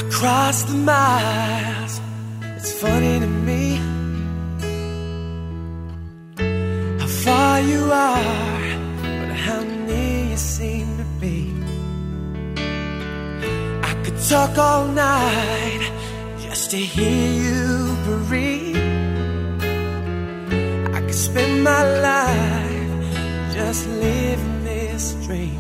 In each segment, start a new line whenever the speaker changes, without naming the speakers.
Across the miles, it's funny to me how far you are, but how near you seem to be. I could talk all night just to hear you breathe. I could spend my life just living this dream.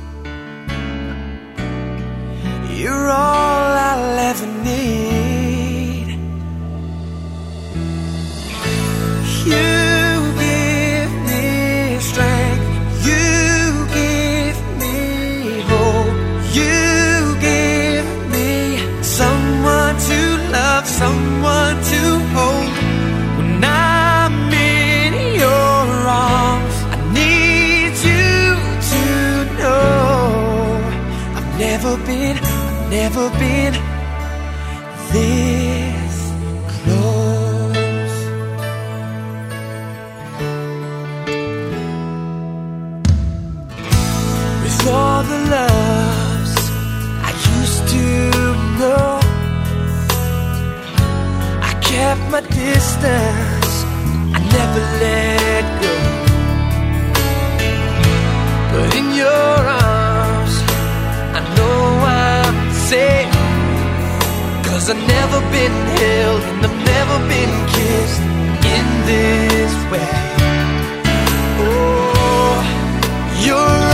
You're all I'll ever need. You give me strength. You give me hope. You give me someone to love, someone to hold. When I'm in your arms, I need you to know I've never been this close. With all the loves I used to know, I kept my distance, I never let go. But in your arms, I know I'm safe, 'cause I've never been held and I've never been kissed in this way. Oh, you're